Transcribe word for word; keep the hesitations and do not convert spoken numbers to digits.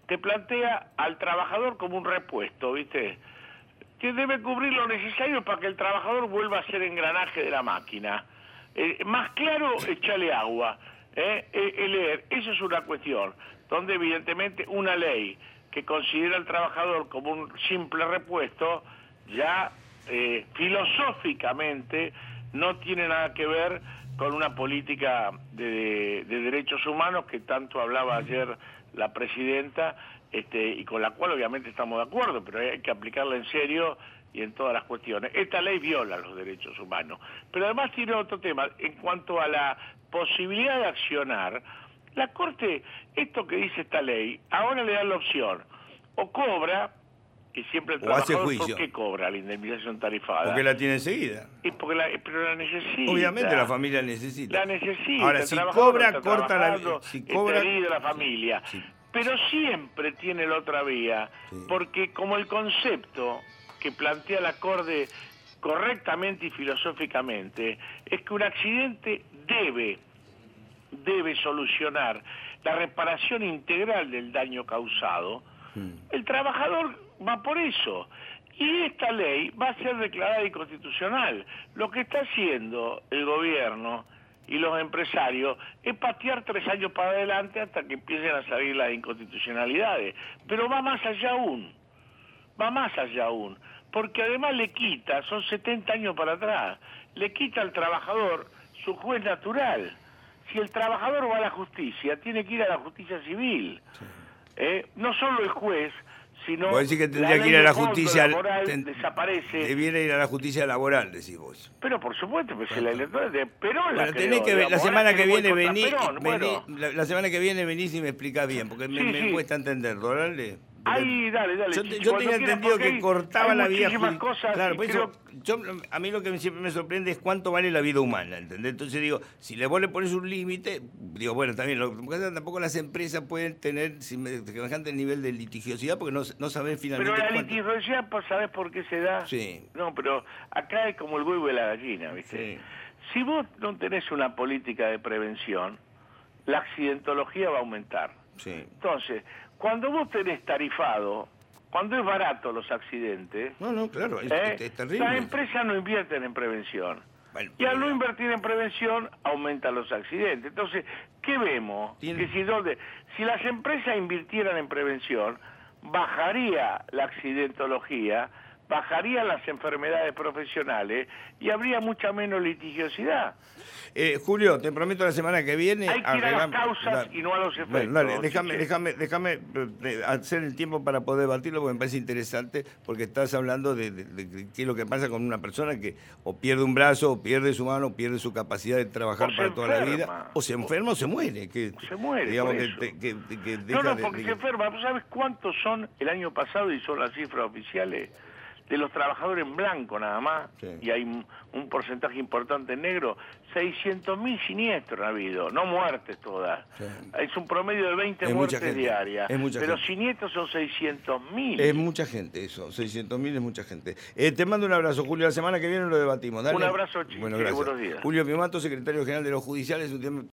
te plantea al trabajador como un repuesto, ¿viste? Que debe cubrir lo necesario para que el trabajador vuelva a ser engranaje de la máquina. Eh, más claro, echarle agua, ¿eh? Eh, eh, leer, eso es una cuestión, donde evidentemente una ley que considera al trabajador como un simple repuesto, ya eh, filosóficamente no tiene nada que ver con una política de, de derechos humanos que tanto hablaba ayer la presidenta, este, y con la cual obviamente estamos de acuerdo, pero hay que aplicarla en serio y en todas las cuestiones. Esta ley viola los derechos humanos, pero además tiene otro tema, en cuanto a la posibilidad de accionar, la Corte, esto que dice esta ley, ahora le da la opción, o cobra, y siempre el o hace trabajador, juicio. ¿por qué cobra la indemnización tarifada? Porque la tiene enseguida. Y porque la, pero la necesita. Obviamente la familia necesita. La necesita. Ahora, el si trabajador cobra, está corta la... trabajando, Si está cobra... herido de la familia. Sí, sí. Pero siempre tiene la otra vía, Sí. porque como el concepto que plantea la Corte correctamente y filosóficamente, es que un accidente debe, debe solucionar la reparación integral del daño causado, mm. el trabajador va por eso. Y esta ley va a ser declarada inconstitucional. Lo que está haciendo el gobierno y los empresarios es patear tres años para adelante hasta que empiecen a salir las inconstitucionalidades. Pero va más allá aún, va más allá aún, porque además le quita, son setenta años para atrás, le quita al trabajador su juez natural. Si el trabajador va a la justicia, tiene que ir a la justicia civil. Sí. ¿Eh? No solo el juez, sino vos decís que tendría que ir a la justicia laboral ten, desaparece. Debiera ir a la justicia laboral, decís vos. Pero por supuesto, pues si la electoral de Perón la bueno, tenés creó, que digamos, la semana que viene vení, Perón, vení bueno. la, la semana que viene venís y me explicás bien, porque sí, me, me sí. cuesta entenderlo, dale. Ay, dale, dale. Yo, yo tenía entendido que hay, cortaba hay la vida cosas. Claro, por creo... eso, yo, a mí lo que siempre me sorprende es cuánto vale la vida humana, ¿entendés? Entonces digo, si le vos le pones un límite, digo, bueno, también, lo, tampoco las empresas pueden tener semejante nivel de litigiosidad porque no, no saben finalmente. Pero la cuánto... litigiosidad, ¿sabés por qué se da? Sí. No, pero acá es como el huevo y la gallina, ¿viste? Sí. Si vos no tenés una política de prevención, la accidentología va a aumentar. Sí. Entonces, cuando vos tenés tarifado, cuando es barato los accidentes, no, no, claro, es, ¿eh? es terrible. Las empresas no invierten en prevención. Bueno, y al no invertir en prevención, aumentan los accidentes. Entonces, ¿qué vemos? ¿Tiene? Que si, donde, si las empresas invirtieran en prevención, bajaría la accidentología, bajarían las enfermedades profesionales y habría mucha menos litigiosidad. Eh, Julio, te prometo la semana que viene... Hay que ir a las causas la... y no a los efectos. Bueno, dale, déjame, déjame, déjame hacer el tiempo para poder debatirlo porque me parece interesante, porque estás hablando de, de, de, de qué es lo que pasa con una persona que o pierde un brazo, o pierde su mano, o pierde su capacidad de trabajar para toda la vida, o se enferma o se muere. Que, se muere, digamos por que, eso. que, que, que No, no, porque de, se enferma. ¿Vos sabés cuántos son el año pasado, y son las cifras oficiales, de los trabajadores en blanco nada más, sí. Y hay un, un porcentaje importante en negro, seiscientos mil siniestros ha habido, no muertes todas. Sí. Es un promedio de veinte es muertes diarias, pero gente. Siniestros son seiscientos mil. Es mucha gente eso, seiscientos mil es mucha gente. Eh, te mando un abrazo, Julio, la semana que viene lo debatimos. Dale. Un abrazo, chicos, bueno, gracias. Buenos días. Julio Piumato, secretario general de los judiciales, un tema